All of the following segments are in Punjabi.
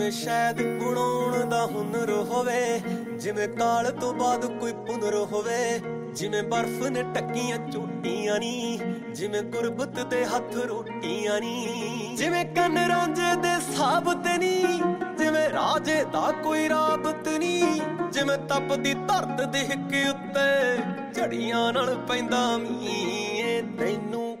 ਜਿਵੇਂ ਸ਼ਾਇਦ ਬਣਾਉਣ ਦਾ ਹੁਨਰ ਹੋਵੇ, ਜਿਵੇਂ ਕਾਲ ਤੋਂ ਬਾਅਦ ਕੋਈ ਪੁਨਰ ਹੋਵੇ, ਜਿਵੇਂ ਬਰਫ਼ ਨੇ ਟੱਕੀਆਂ ਝੂਟੀਆਂ ਨੀ, ਜਿਵੇਂ ਗੁਰਬਤ ਦੇ ਹੱਥ ਰੋਟੀਆਂ ਨੀ, ਜਿਵੇਂ ਕੰਨ ਰਾਂਝੇ ਦੇ ਸਾਬਤ ਨੀ, ਜਿਵੇਂ ਰਾਜੇ ਦਾ ਕੋਈ ਰਾਬਤ ਨੀ, ਜਿਵੇਂ ਤਪਦੀ ਧਰਤ ਦੇ ਹਿੱਕ ਉੱਤੇ ਝੜੀਆਂ ਨਾਲ ਪੈਂਦਾ ਮੀਂਹ। ਤੈਨੂੰ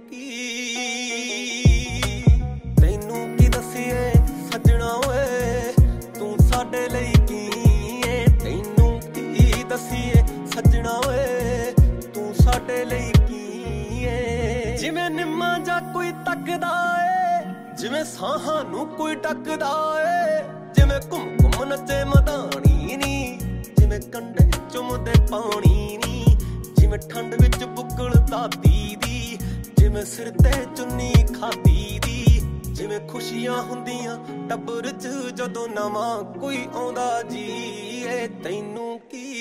ਕੀ ਦੱਸੀਏ ਸੱਜਣਾ ਓਏ, ਤੂੰ ਸਾਡੇ ਲਈ ਕੀ ਏ। ਤੈਨੂੰ ਕੀ ਦੱਸੀਏ ਸੱਜਣਾ ਓਏ, ਤੂੰ ਸਾਡੇ ਲਈ ਕੀ ਏ। ਜਿਵੇਂ ਨਿੰਮਾਂ ਜਾਂ ਕੋਈ ਤੱਕਦਾ ਏ, ਜਿਵੇਂ ਸਾਹਾਂ ਨੂੰ ਕੋਈ ਟੱਕਦਾ ਏ, ਜਿਵੇਂ ਘੁੰਮ ਘੁੰਮ ਨੱਚੇ ਮਧਾਣੀ ਨੀ, ਜਿਵੇਂ ਕੰਢੇ ਚੁੰਮਦੇ ਪਾਣੀ ਨੀ, ਜਿਵੇਂ ਠੰਡ ਵਿੱਚ ਬੁੱਕਲਦਾ ਦੀਦੀ, ਜਿਵੇਂ ਸਿਰ ਤੇ ਚੁੰਨੀ ਖਾਦੀ ਦੀ, ਜਿਵੇਂ ਖੁਸ਼ੀਆਂ ਹੁੰਦੀਆਂ ਟੱਬਰ 'ਚ ਜਦੋਂ ਨਵਾਂ ਕੋਈ ਆਉਂਦਾ ਜੀ ਏ। ਤੈਨੂੰ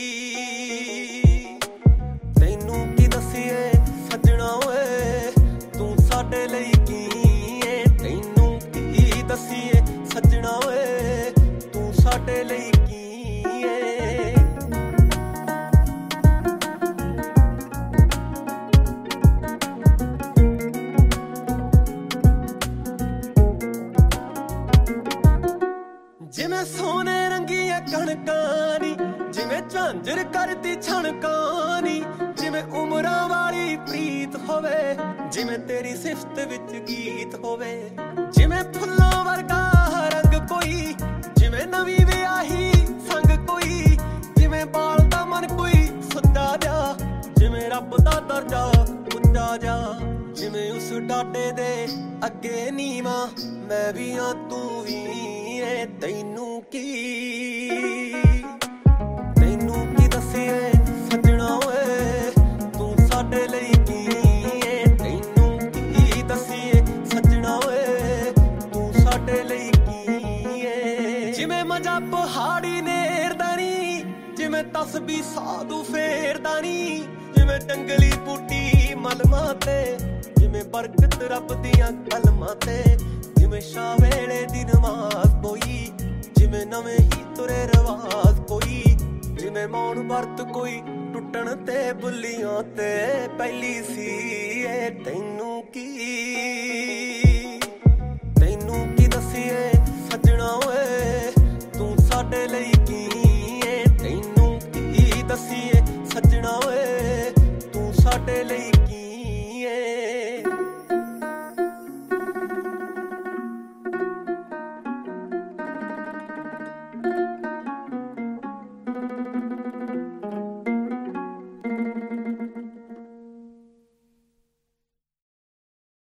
ਕੀ ਦੱਸੀਏ ਸੱਜਣਾ ਓਏ, ਤੂੰ ਸਾਡੇ ਲਈ ਕੀ ਏ। ਤੈਨੂੰ ਕੀ ਦੱਸੀਏ ਸੱਜਣਾ ਓਏ, ਤੂੰ ਸਾਡੇ ਲਈ ਕੀ ਏ। ਜਿਵੇਂ ਸੋਨੇ ਰੰਗੀਆਂ ਕਣਕਾਂ ਨੀ, ਜਿਵੇਂ ਝਾਂਜਰ ਕਰਦੀ ਛਣਕਾਂ ਨੀ, ਜਿਵੇਂ ਉਮਰਾਂ ਵਾਲੀ ਪ੍ਰੀਤ ਹੋਵੇ, ਜਿਵੇਂ ਤੇਰੀ ਸਿਫਤ ਵਿੱਚ ਗੀਤ ਹੋਵੇ, ਜਿਵੇਂ ਫੁੱਲਾਂ ਵਰਗਾ ਰੰਗ ਕੋਈ, ਜਿਵੇਂ ਨਵੀਂ ਵਿਆਹੀ ਸੰਗ ਕੋਈ, ਜਿਵੇਂ ਬਾਲ ਦਾ ਮਨ ਕੋਈ ਸੁੱਤਾ ਜਾ, ਜਿਵੇਂ ਰੱਬ ਦਾ ਦਰਜਾ ਉੱਚਾ ਜਾ, ਜਿਵੇਂ ਉਸ ਡਾਡੇ ਦੇ ਅੱਗੇ ਨੀਵਾਂ ਮੈਂ ਵੀ ਆ ਤੂੰ ਵੀ ਏ। ਤੈਨੂੰ ਕੀ ਦੱਸੀਏ ਸੱਜਣਾ ਓਏ, ਤੂੰ ਸਾਡੇ ਲਈ ਕੀ ਏ। ਤੈਨੂੰ ਕੀ ਦੱਸੀਏ ਸੱਜਣਾ ਓਏ, ਤੂੰ ਸਾਡੇ ਲਈ ਕੀ ਏ। ਜਿਵੇਂ ਮਜ਼ਾ ਪਹਾੜੀ ਨੇਰਦਾ ਨੀ, ਜਿਵੇਂ ਤਸਬੀਹ ਸਾਧੂ ਫੇਰਦਾ ਨੀ, ਜਿਵੇਂ ਡੰਗਲੀ ਬੂਟੀ ਮਲਮਾਂ ਤੇ, ਜਿਵੇਂ ਬਰਕਤ ਰੱਬ ਦੀਆਂ ਕਲਮਾਂ ਤੇ, ਜਿਵੇਂ ਸ਼ਾਹ ਵੇਲੇ ਦੀ ਨਮਾਜ਼ ਕੋਈ, ਜਿਵੇਂ ਨਵੇਂ ਹੀ ਤੁਰੇ ਰਵਾਜ਼ ਕੋਈ, ਜਿਵੇਂ ਮੌਨ ਵਰਤ ਕੋਈ ਟੁੱਟਣ ਤੇ ਬੁੱਲੀਆਂ ਤੇ ਪਹਿਲੀ ਸੀ ਏ। ਤੈਨੂੰ ਕੀ